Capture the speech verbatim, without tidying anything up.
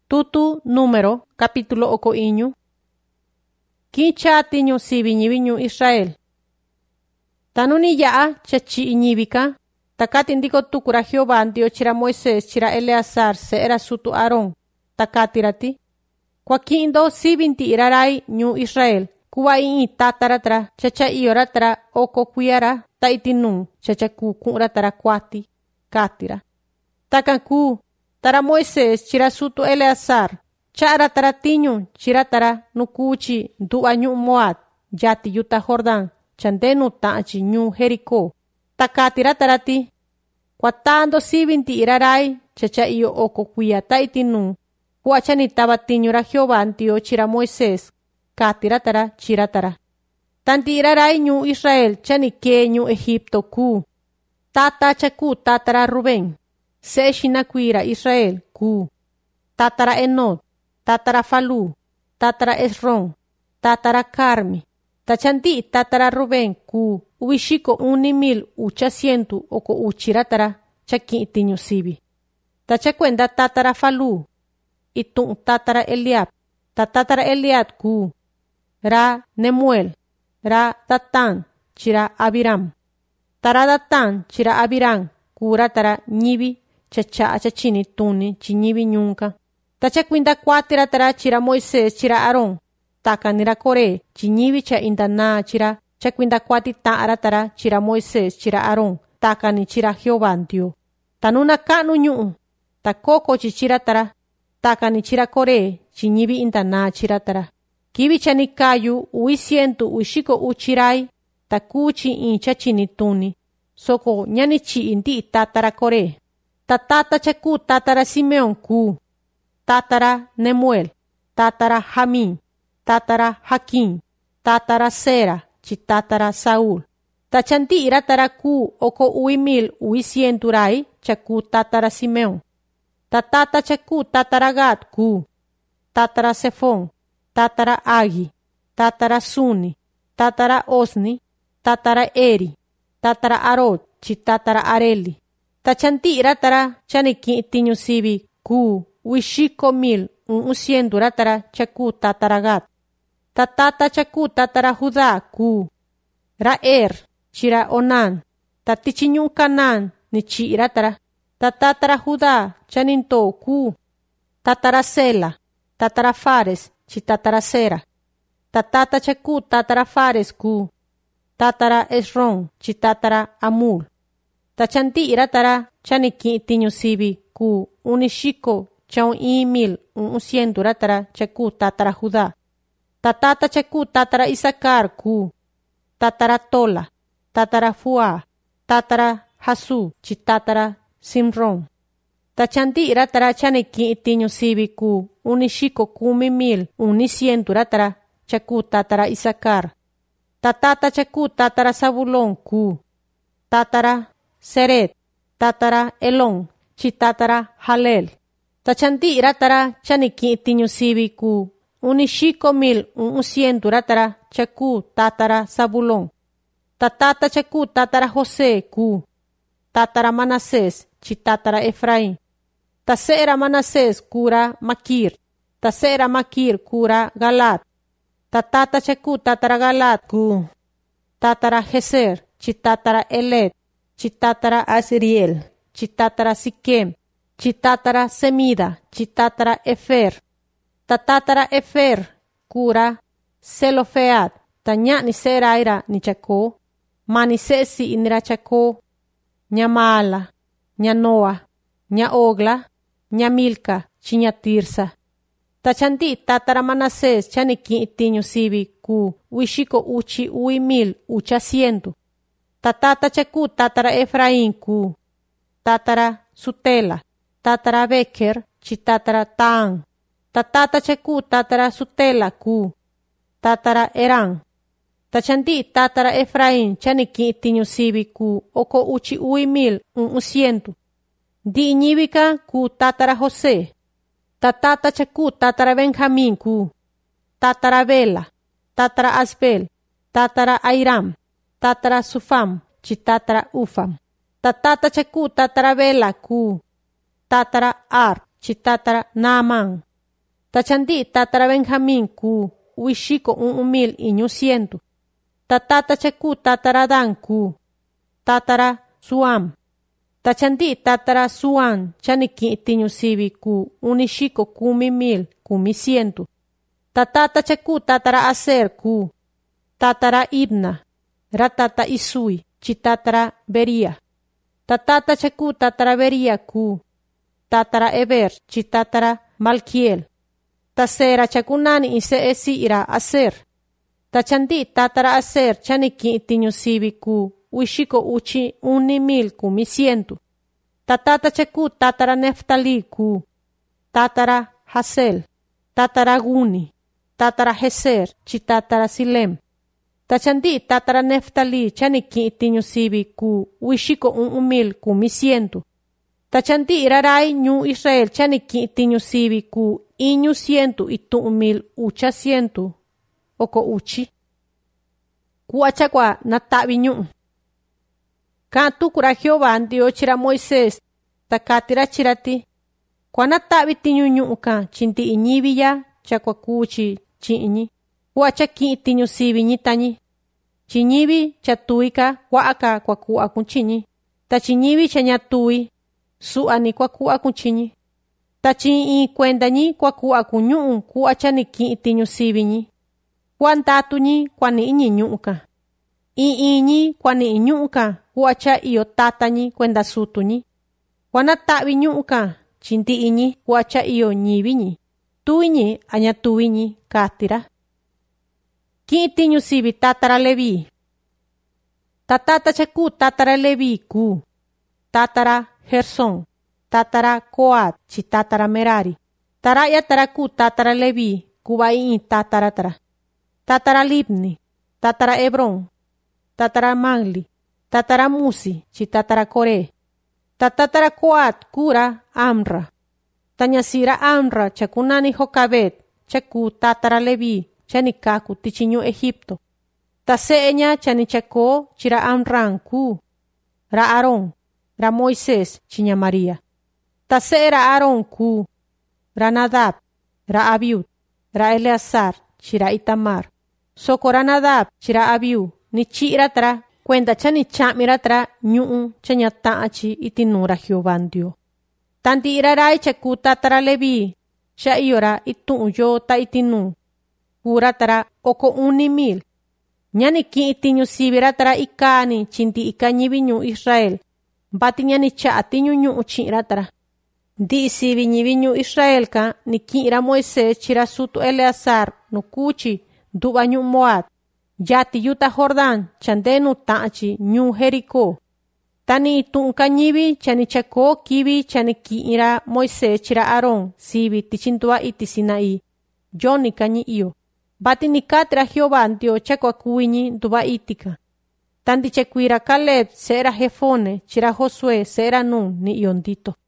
Tutu número, capítulo oko iñu. Kincha tiñu sibi ñibiñu Israel. Tanuni yaa chachi iñibika. Takati ndiko tukura Jehová ndio chira Moisés chira Eleazar se era sutu Aarón. Takatirati. Kwakindo sibinti irarai ñu Israel. Kuwa ii tataratara chacha ioratara oko kuyara ta itinun chacha ku kunratara kwati. Katira. Takanku. Tara Moisés chira sutu Eleazar. Chara tara tiñu chira tara nukuchi du'a ñu Moab. Yati yuta Jordán. Chandenu ta'chi ñu Jericó. Takatira tarati. Kwatando sibinti irarai chacha iyo oko kuya ta itinun. Huachani taba tiñura Jehová ndio chira Moisés. Katira tara chira tara. Tanti irarai ñu Israel chani ke ñu Egipto ku. Tata chaku tatara Rubén. Se shinakuira Israel ku. Tatara Enod. Tatara Falú. Tatara Esrón. Tatara Carmi. Tachanti tatara Rubén ku. Uishiko uni mil uchasientu oko uchiratara chaki tiñu sibi. Tachakwenda tatara Falú. Itun tatara Eliab. Tatara Eliab ku. Ra Nemuel. Ra Datán chira Abiram. Tara Datán chira Abiram kuratara ñibi chacha achachini tuni chiñibi ñunka. Tachakwinda kwatiratara chira Moisés chira Aarón. Takanira kore chiñibi cha indana chira chakwinda kwati ta'aratara chira Moisés chira Aarón. Takani chira Jehová ndio. Tanuna kanu ñu'u. Takoko chichiratara. Takani chira kore chiñibi indana chiratara. Kibi chani kayu uisientu uishiko uchirai. Takuchi incha chini tuni. Soko ñani chi indi tatara kore. Tatata chaku tatara Simeón ku. Tatara Nemuel. Tatara Jamín. Tatara Jaquín. Tatara Sera. Chitatara Saúl. Tachanti iratara ku oko uimil uisienturai chaku tatara Simeón. Tatata chaku tatara Gad ku. Tatara Sefón. Tatara Agi. Tatara Suni. Tatara Osni. Tatara Eri. Tatara Arod. Chitatara Areli. Tachanti iratara chaniki tiñu sibi ku. Uishiko mil un usienturatara chaku tatara Gad. Tatata chaku tatara Judá ku. Raer. Chira Onán. Tatichiñun Canán. Ni chiratara. Tatara Judá chaninto ku. Tatara Sela. Tatara Fares. Chitatara Sera. Tatata chaku tatara Fares ku. Tatara Esrón. Chitatara Amul. Tachanti iratara chaniki tiñu sibi ku. Unishiko chaun i mil un usienturatara chaku tatara Judá. Tatata chaku tatara Isaacar ku. Tatara Tola. Tatara Fuá. Tatara Hasú. Chitatara Simrón. Tachanti iratara chaniki tiñu sibi ku. Unishiko kumi mil unisienturatara chaku tatara Isaacar. Tatata chaku tatara Zabulón ku. Tatara Seret. Tatara Elón. Chitatara Jalel. Tachanti iratara chaniki tiñu sibi ku. Unishiko mil usienturatara chaku tatara Zabulón. Tatata chaku tatara José ku. Tatara Manasés. Chitatara Efraín. Tasera Manasés kura Makir. Tasera Makir kura Galad. Tatata chaku tatara Galad ku. Tatara Geser. Chitatara Eled. Chitatara Asriel. Chitatara Siquem. Chitatara Semida. Chitatara Efer. Tatara Efer kura Selofead. Tanya ni seraira ni chako. Mani sesi inira chako. Nyamala. Nyanoa. Nyaogla. Nyamilka. Chinyatirsa. Tachanti tatara Manasés chaniki tiñu sibi ku. Uishiko uchi ui mil uchasientu. Tatata chaku tatara Efraín ku. Tatara Sutela. Tatara Beker. Chitatara Tan. Tatata chaku tatara Sutela ku. Tatara Erán. Tachanti tatara Efraín chaniki tiñu sibi ku. Oko uchi ui mil un usientu. Di ñibika ku tatara José. Tatata chaku tatara Benjamín ku. Tatara Bela. Tatara Asbel. Tatara Airam. Tatara Sufam. Chitatara Ufam. Tatata chaku tatara Bela ku. Tatara Ar. Chitatara Naamán. Tachandi tatara Benjamín ku uishiko un mil iñu ciento. Tatata chaku tatara Dan ku tatara Suam. Tachandi tatara Suam chaniki tiñu sibi ku unishiko kumi mil kumi ciento. Tatata chaku tatara Aser ku tatara Ibna. Ratata Isui chitatara Beria. Tatata chaku tatara Beria ku tatara Eber chitatara Malkiel. Tasera chakunani ise esi ira Aser. Tachandi tatara Aser chaniki tiñu sibi ku uishiko uchi uni mil kumi ciento. Tatata chaku tatara Neftali ku tatara Hasel. Tatara Guni. Tatara Heser chitatara Silem. Tachandi tatara Neftali chaniki tiñu sibi ku uishiko un mil kumi ciento. Tachandi irarai ñu Israel chaniki tiñu sibi ku iñu ciento itu mil ucha ciento oko uchi. Kuachakwa natabi ñu. Kantu kura Jehová ndio chira Moisés takatira chirati. Kwa natabi tiñu ñu ka chinti iñibi ya chakwa kuchi chiñi. Kuachaki tiñu sibi ñitañi. Chiñibi chatuika waaka kwa kuwa kunchiñi. Tachiñibi chanyatui suani kwa kuwa kunchiñi. Tachi i kuendañi kwa kuwa kuñu kuwa chaniki tiñu sibi ñi. Kwa ndatuñi kwa ni iñi ñuka. I iñi kwa ni iñuka kuwa cha iyo tatañi kuenda sutuñi. Kwa natabi ñuka chinti iñi kuwa cha iyo ñibiñi. Tuiñi añatuiñi katira. Ki tiñu sibi tatara Levi. Tatata chaku tatara Levi ku tatara Gerson. Tatara Koat chi tatara Merari. Taraya taraku tatara Levi kubai tatara tara. Tatara Libni. Tatara Hebrón. Tatara Magli. Tatara Musi chi tatara Kore. Tatara Koat kura Amra. Tanyasira Amra chakunani Jokabet chaku tatara Levi chanikaku tichiñu Egipto. Taseña chanichako chira Amran ku. Ra Aarón. Ra Moisés chiña María. Tase ra Aarón ku. Ra Nadab. Ra Abiud. Ra Eleazar chira Itamar. Soko ra Nadab chira Abiud. Ni chira tra cuenta chani chamira tra ñu chanya taachi itinura Jehová Dios. Tanti irarai chaku tatara Levi. Sha iora itu yo ta itinu. Kura tra oko uni mil. Ñani ki itiñu sibira tra ikani chinti ikañibi ñu Israel. Bati ñani cha tiñu ñu chira tra. Di sibi ñibi ñu Israel ka ni kira Moisés chira sutu Eleazar no kuchi duba ñu Moab. Yati yuta Jordán chandenu taachi ñu Jericó. Tani itun kañibi chani chako kibi chani kira Moisés chira Aarón sibi tichintua iti Sinaí. Yo ni kañi iyo. Bati ni katra Jehová ndio chakwa kuiñi duba itika. Tanti chakuira Caleb sera Jefone chira Josué sera Nun ni iondito.